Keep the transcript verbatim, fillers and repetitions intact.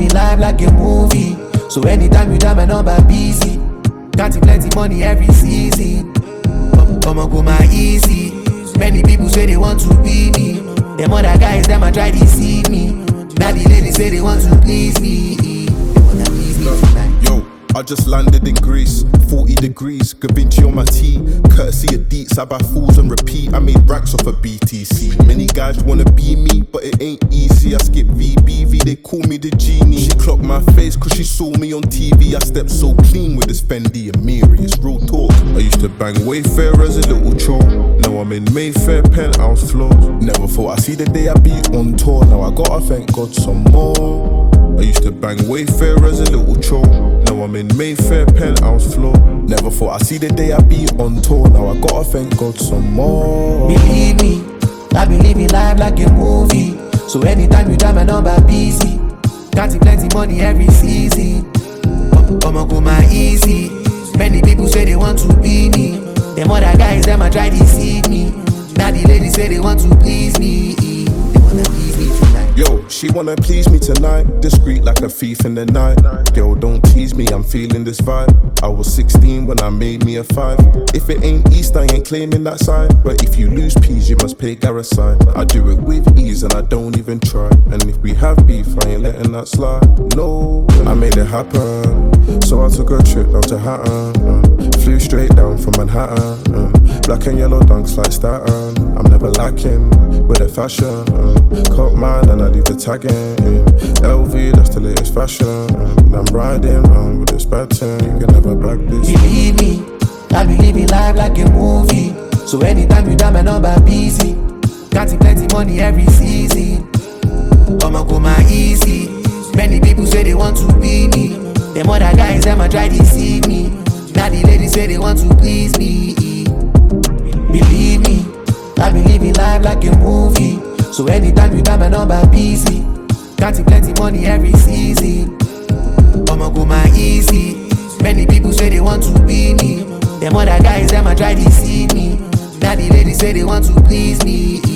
living life like a movie. So anytime you dial my number busy. Counting plenty money every season. Come on, go my easy. Many people say they want to be me. Them other guys, them a try to deceive me. Now the ladies say they want to please me. They wanna please me tonight. Yo, I just landed in Greece, forty degrees, Da Vinci on my tea. Courtesy of Deets, I buy fools and repeat. I made racks off of B T C. Many guys wanna be me, but it ain't easy. I skip V B V, they call me the genie. She clocked my face cause she saw me on T V. I stepped so clean with this Fendi and Miri, it's real talk. I used to bang Wayfair as a little chore. Now I'm in Mayfair, penthouse floors. Never thought I'd see the day I'd be on tour. Now I gotta thank God some more. I used to bang Wayfair as a little chore. Now I'm in Mayfair, penthouse floor. Never thought I'd see the day I'd be on tour. Now I gotta thank God some more. Believe me, I be living life like a movie. So anytime you dial my number busy. Counting plenty money every season. Come on, go my easy. Many people say they want to be me. Them other guys, them a try to deceive me. Now the ladies say they want to please me. They wanna please me tonight. Yo, she wanna please me tonight. Discreet like a thief in the night. Girl, don't tease me, I'm feeling this vibe. I was sixteen when I made me a five. If it ain't East, I ain't claiming that side. But if you lose peas, you must pay Garrison. I do it with ease and I don't even try. And if we have beef, I ain't letting that slide. No, I made it happen. So I took a trip down to Hatton. Uh, flew straight down from Manhattan. Uh, black and yellow dunks like Staten. I'm never lacking with the fashion. Uh, Caught mine and I leave the tag in. L V, that's the latest fashion. Uh, I'm riding round with this pattern. You can never black this. Believe me, I be living life like a movie. So anytime you dial my number busy. Counting plenty money every season. Come on, go my easy. Many people say they want to be me. Them other guys, them a try to deceive me. Now the ladies say they want to please me. Believe me, I be living life like a movie. So anytime you dial my number busy. Counting plenty money every season. Come on, go my easy. Many people say they want to be me. Them other guys, them a try to deceive me. Now the ladies say they want to please me.